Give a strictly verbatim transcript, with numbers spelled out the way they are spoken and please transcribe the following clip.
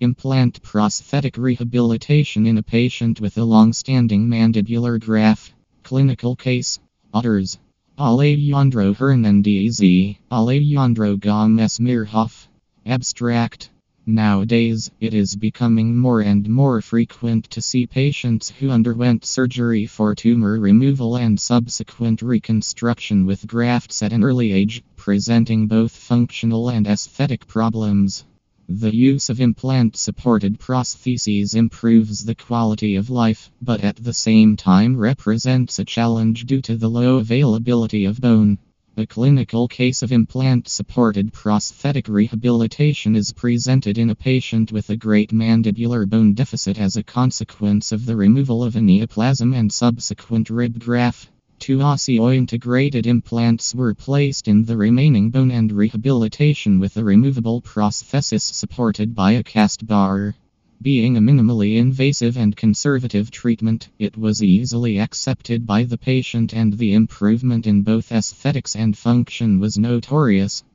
Implant prosthetic rehabilitation in a patient with a long-standing mandibular graft. Clinical case: Otters. Alejandro Hernandez, Alejandro Gomez Mirhoff. Abstract. Nowadays, it is becoming more and more frequent to see patients who underwent surgery for tumor removal and subsequent reconstruction with grafts at an early age, presenting both functional and aesthetic problems. The use of implant-supported prostheses improves the quality of life, but at the same time represents a challenge due to the low availability of bone. A clinical case of implant-supported prosthetic rehabilitation is presented in a patient with a great mandibular bone deficit as a consequence of the removal of a neoplasm and subsequent rib graft. Two osseointegrated implants were placed in the remaining bone and rehabilitation with a removable prosthesis supported by a cast bar. Being a minimally invasive and conservative treatment, it was easily accepted by the patient and the improvement in both aesthetics and function was notorious.